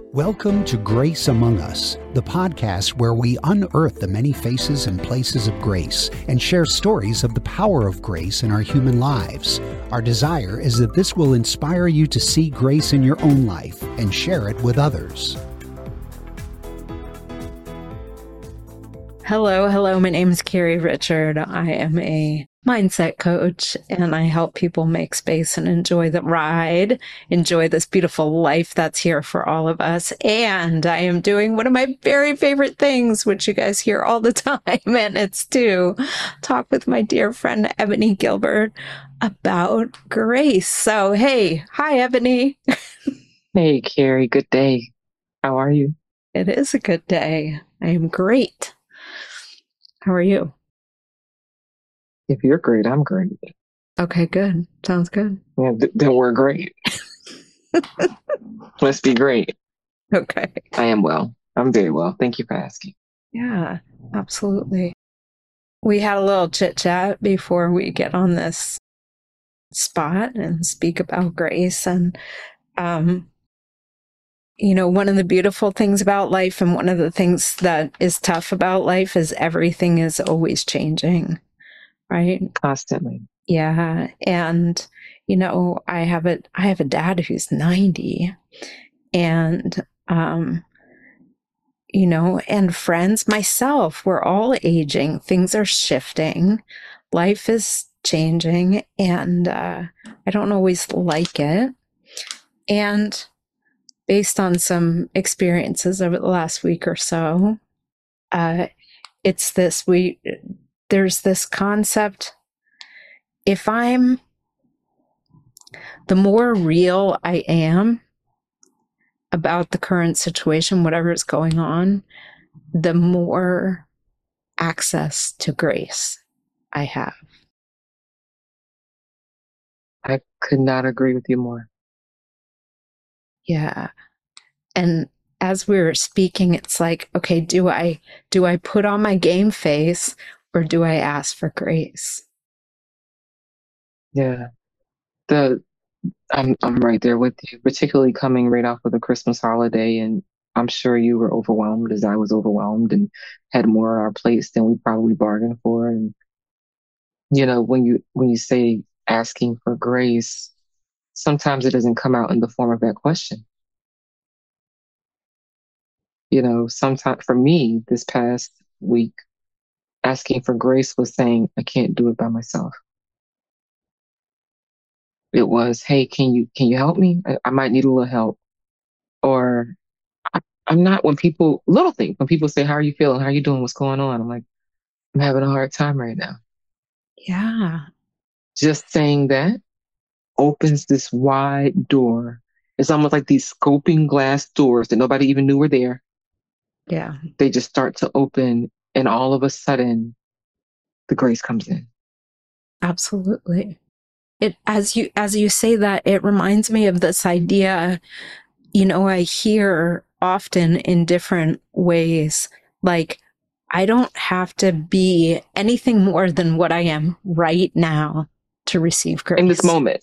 Welcome to Grace Among Us, the podcast where we unearth the many faces and places of grace and share stories of the power of grace in our human lives. Our desire is that this will inspire you to see grace in your own life and share it with others. Hello. My name is Carrie Richard. I am a mindset coach, and I help people make space and enjoy the ride, enjoy this beautiful life that's here for all of us. And I am doing one of my very favorite things, which you guys hear all the time, and it's to talk with my dear friend, Ebony Gilbert, about grace. So, hey, hi, Ebony. Hey, Carrie, good day. How are you? It is a good day. I am great. How are you? If you're great, I'm great. Okay, good. Sounds good. Yeah, then we're great. Let's be great. Okay. I am well. I'm very well. Thank you for asking. Yeah, absolutely. We had a little chit chat before we get on this spot and speak about grace. And, one of the beautiful things about life and one of the things that is tough about life is everything is always changing, right? Constantly. Yeah. And, I have a dad who's 90 and, and friends, myself, we're all aging. Things are shifting. Life is changing, and I don't always like it. And based on some experiences over the last week or so, there's this concept. The more real I am about the current situation, whatever is going on, the more access to grace I have. I could not agree with you more. Yeah. And as we were speaking, it's like, okay, do I put on my game face or do I ask for grace? Yeah. I'm right there with you, particularly coming right off of the Christmas holiday, and I'm sure you were overwhelmed as I was overwhelmed and had more on our plates than we probably bargained for. And when you say asking for grace, sometimes it doesn't come out in the form of that question. Sometimes for me, this past week, asking for grace was saying, I can't do it by myself. It was, hey, can you help me? I might need a little help. Or I'm not, little things, when people say, how are you feeling? How are you doing? What's going on? I'm like, I'm having a hard time right now. Yeah. Just saying that opens this wide door. It's almost like these scoping glass doors that nobody even knew were there. Yeah. They just start to open, and all of a sudden, the grace comes in. Absolutely. As you say that, it reminds me of this idea, I hear often in different ways, like, I don't have to be anything more than what I am right now to receive grace. In this moment.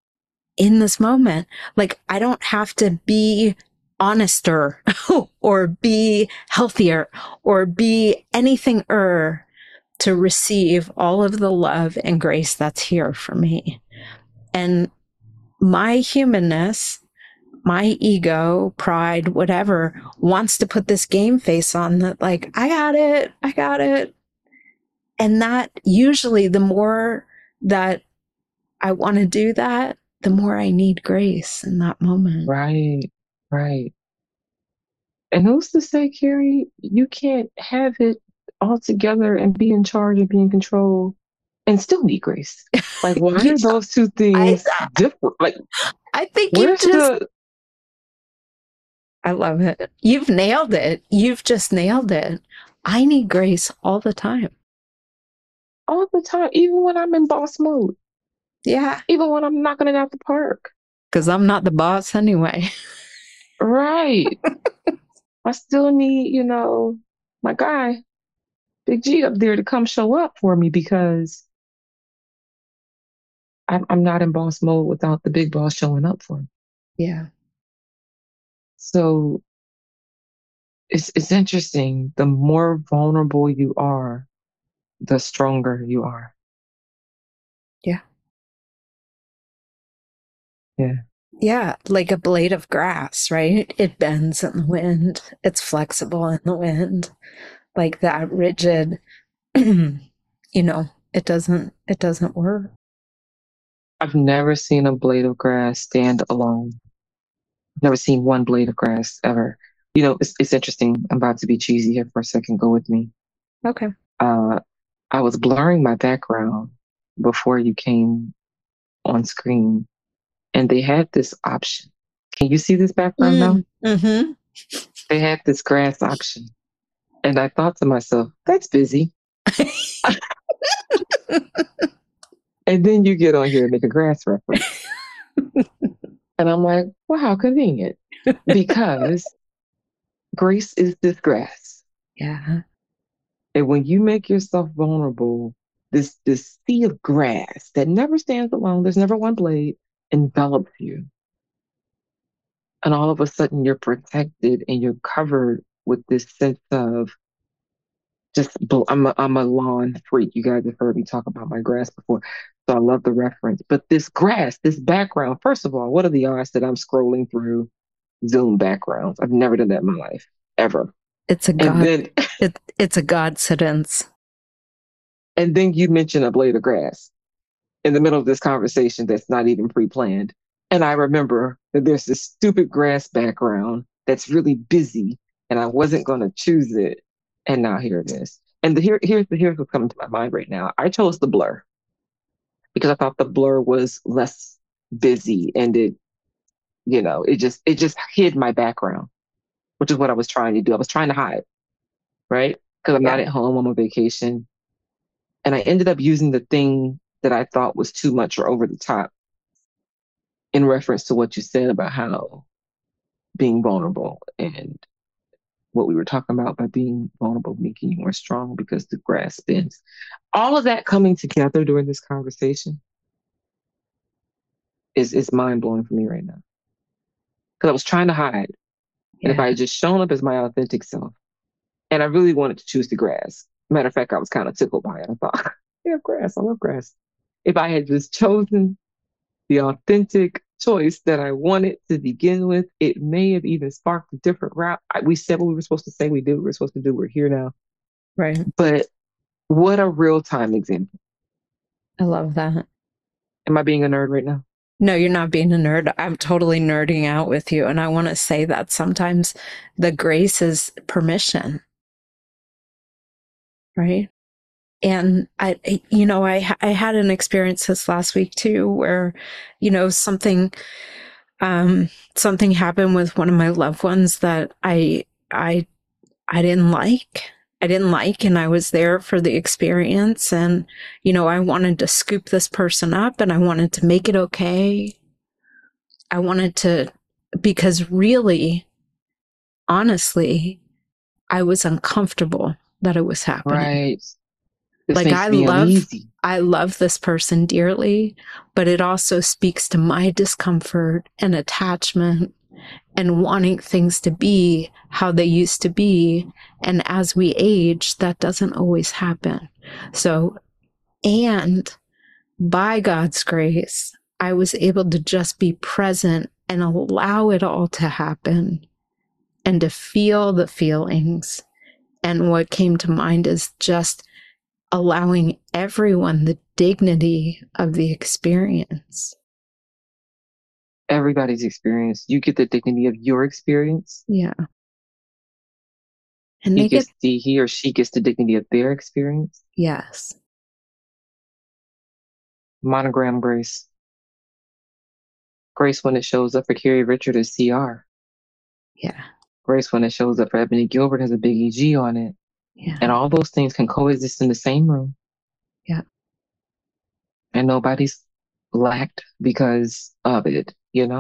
Like, I don't have to be honester or be healthier or be anything to receive all of the love and grace that's here for me. And my humanness, my ego, pride, whatever, wants to put this game face on that, like, I got it. And that usually the more that I want to do that, the more I need grace in that moment. Right. And who's to say, Carrie, you can't have it all together and be in charge and be in control and still need grace? Like, why are those two things different? Like, I think I love it. You've nailed it. You've just nailed it. I need grace all the time. All the time, even when I'm in boss mode. Yeah. Even when I'm knocking it out the park. Because I'm not the boss anyway. Right. I still need, my guy, Big G up there to come show up for me, because I'm not in boss mode without the big boss showing up for me. Yeah. So it's interesting. The more vulnerable you are, the stronger you are. Yeah. Yeah. Yeah, like a blade of grass, right? It bends in the wind. It's flexible in the wind. Like that rigid, it doesn't work. I've never seen a blade of grass stand alone. Never seen one blade of grass ever. It's interesting. I'm about to be cheesy here for a second. Go with me. Okay. Uh, I was blurring my background before you came on screen, and they had this option. Can you see this background now? Mm-hmm. They had this grass option. And I thought to myself, that's busy. And then you get on here and make a grass reference. And I'm like, well, how convenient. Because grace is this grass. Yeah. And when you make yourself vulnerable, this sea of grass that never stands alone, there's never one blade, envelops you. And all of a sudden you're protected and you're covered with this sense of I'm a lawn freak. You guys have heard me talk about my grass before. So I love the reference. But this grass, this background, first of all, what are the odds that I'm scrolling through Zoom backgrounds? I've never done that in my life, ever. It's a And god. then It's a coincidence. and then you mention a blade of grass in the middle of this conversation that's not even pre-planned. And I remember that there's this stupid grass background that's really busy, and I wasn't going to choose it. And now here it is. And here's what's coming to my mind right now. I chose the blur because I thought the blur was less busy, and it just hid my background, which is what I was trying to do. I was trying to hide, right? Because I'm not Yeah. at home, I'm on vacation. And I ended up using the thing that I thought was too much or over the top in reference to what you said about how being vulnerable and what we were talking about by being vulnerable, making you more strong because the grass bends. All of that coming together during this conversation is mind blowing for me right now. Because I was trying to hide. And if Yeah. I had just shown up as my authentic self, and I really wanted to choose the grass. Matter of fact, I was kind of tickled by it. I thought, yeah, grass, I love grass. If I had just chosen the authentic choice that I wanted to begin with, it may have even sparked a different route. We said what we were supposed to say, we did what we were supposed to do, we're here now. Right. But what a real time example. I love that. Am I being a nerd right now? No, you're not being a nerd. I'm totally nerding out with you. And I want to say that sometimes the grace is permission, right? And I had an experience this last week too, where, something happened with one of my loved ones that I didn't like. I didn't like, and I was there for the experience. And, I wanted to scoop this person up and I wanted to make it okay. I wanted to, because really, honestly, I was uncomfortable that it was happening. Right. This Like makes me uneasy. I love this person dearly, but it also speaks to my discomfort and attachment and wanting things to be how they used to be. And as we age, that doesn't always happen. So, and by God's grace, I was able to just be present and allow it all to happen and to feel the feelings. And what came to mind is just allowing everyone the dignity of the experience. Everybody's experience. You get the dignity of your experience. Yeah. And He or she gets the dignity of their experience. yes. Monogram grace. Grace when it shows up for Carrie Richard is CR. Yeah. Grace when it shows up for Ebony Gilbert has a big EG on it. Yeah. And all those things can coexist in the same room. Yeah. And nobody's lacked because of it,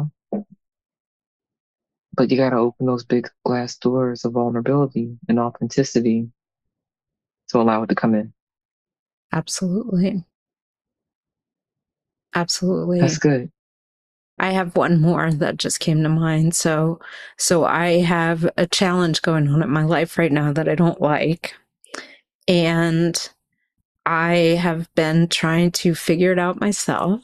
But you got to open those big glass doors of vulnerability and authenticity to allow it to come in. Absolutely. Absolutely. That's good. I have one more that just came to mind. So I have a challenge going on in my life right now that I don't like. And I have been trying to figure it out myself.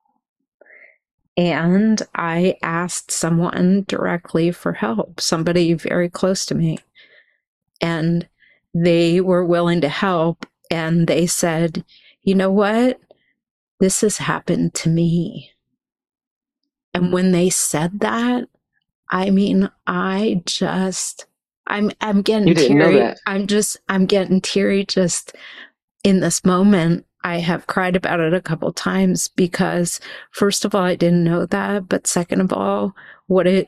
And I asked someone directly for help, somebody very close to me. And they were willing to help. And they said, you know what? This has happened to me. And when they said that, I mean, I'm getting You didn't know teary. that. I'm getting teary just in this moment. I have cried about it a couple times because, first of all, I didn't know that, but second of all, what it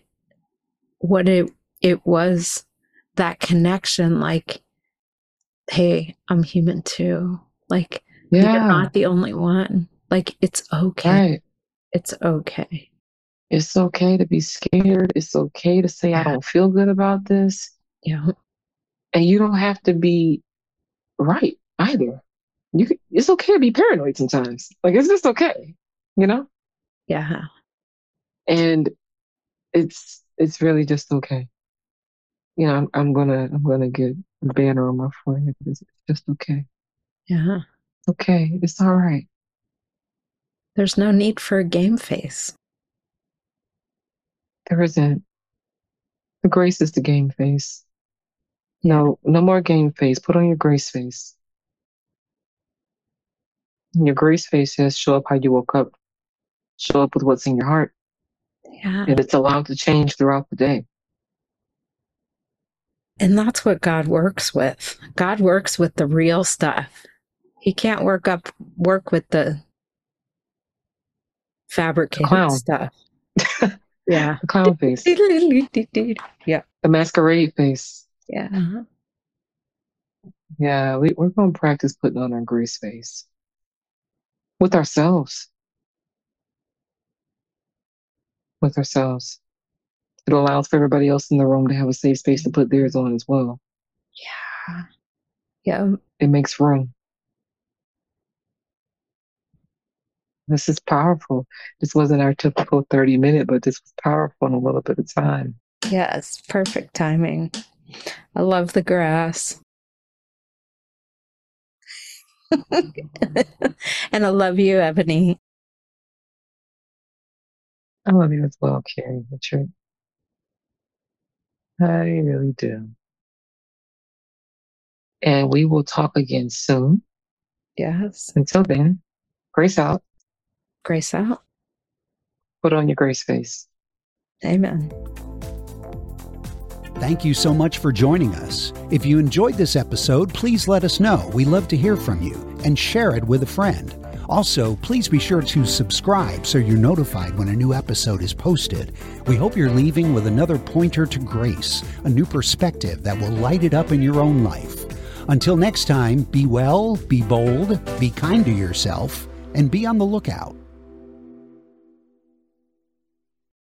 was, that connection, like, hey, I'm human too. Like, you're not the only one. Like, it's okay. Right. It's okay. It's okay to be scared. It's okay to say, I don't feel good about this. Yeah. And you don't have to be right either. It's okay to be paranoid sometimes. Like, it's just okay, you know? Yeah. And it's really just okay. You know, I'm gonna get a banner on my forehead. It's just okay. Yeah. Okay, it's all right. There's no need for a game face. There isn't. The grace is the game face. No more game face. Put on your grace face. And your grace face says, show up how you woke up. Show up with what's in your heart. Yeah. And it's allowed to change throughout the day. And that's what God works with. God works with the real stuff. He can't work with the fabricated stuff. Yeah. The clown face. Yeah. The masquerade face. Yeah. Yeah, we're going to practice putting on our grace face. With ourselves. With ourselves. It allows for everybody else in the room to have a safe space to put theirs on as well. Yeah. Yeah. It makes room. This is powerful. This wasn't our typical 30-minute, but this was powerful in a little bit of time. Yes, perfect timing. I love the grass. And I love you, Ebony. I love you as well, Carrie. Richard. I really do. And we will talk again soon. Yes. Until then, grace out. Grace out. Put on your grace face. Amen. Thank you so much for joining us. If you enjoyed this episode, please let us know. We love to hear from you, and share it with a friend. Also, please be sure to subscribe so you're notified when a new episode is posted. We hope you're leaving with another pointer to grace, a new perspective that will light it up in your own life. Until next time, be well, be bold, be kind to yourself, and be on the lookout.